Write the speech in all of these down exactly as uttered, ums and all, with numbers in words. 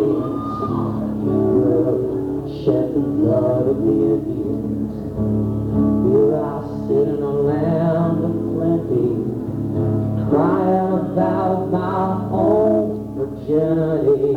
Shed the blood of the Indians. Here I sit in a land of plenty, crying about my own virginity.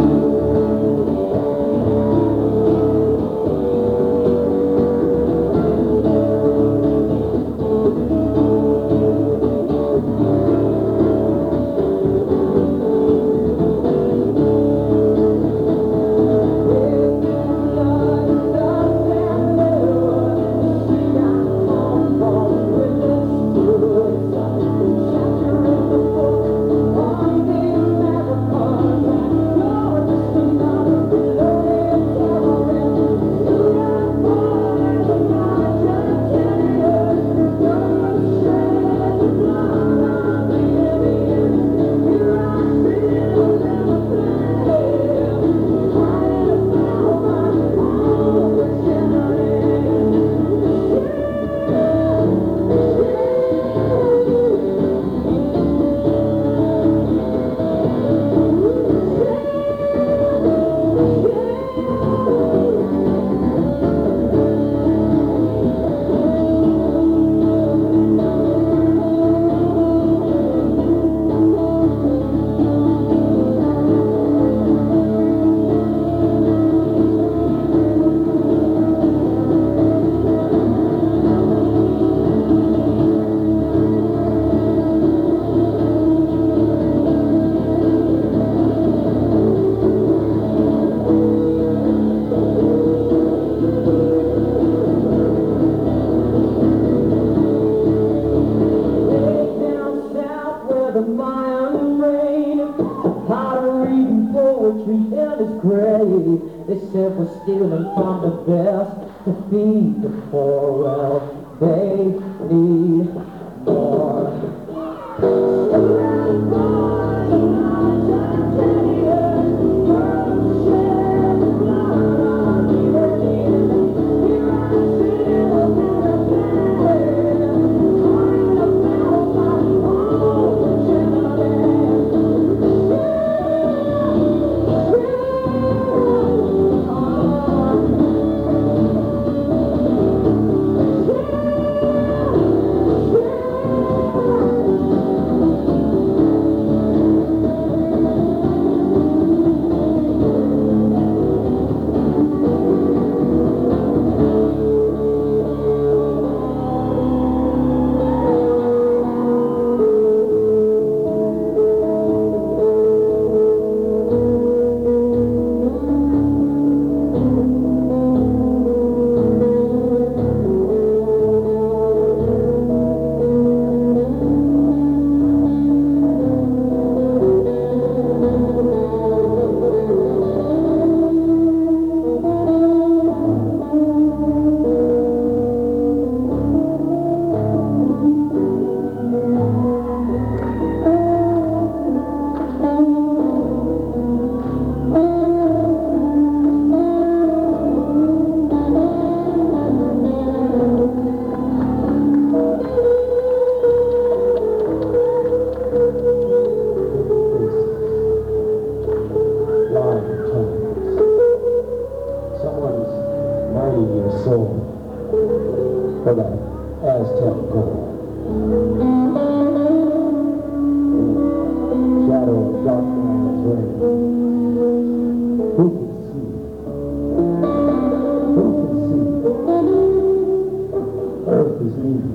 The Mayan rain, powder reading poetry in his grave. They said we're stealing from the best to feed the poor. Well, they need more. For that Aztec gold. Shadow of dark man's rain. Who can see? Who can see? Earth is leaving.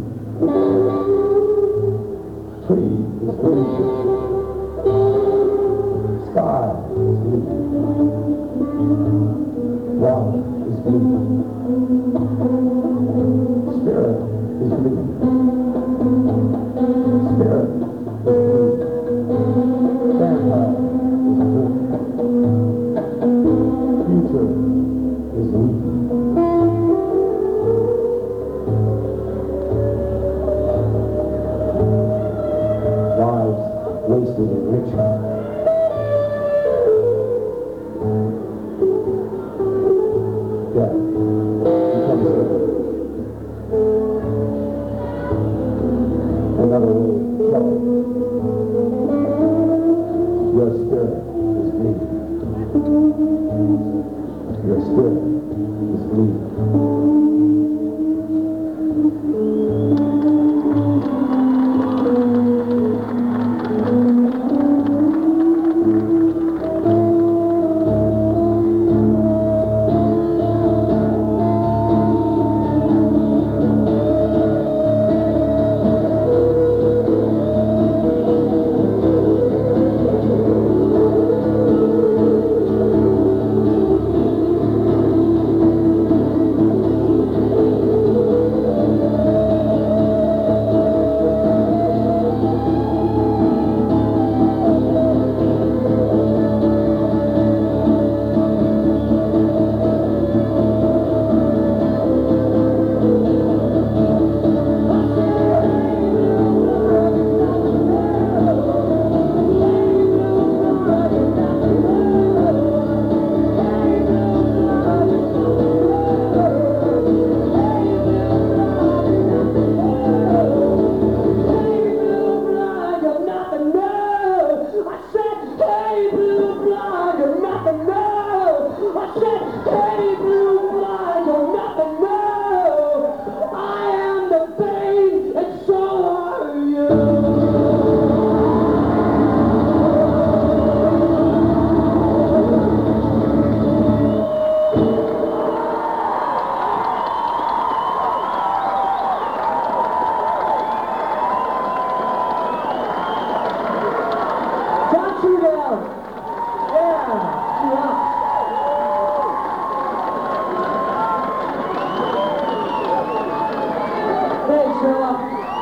Tree is bleeding. Sky is leaving. Water is bleeding. Spirit is bleeding. Spirit is bleeding. Vampire is bleeding. Future is leaving. Lives wasted in ritual. Your spirit is bleeding.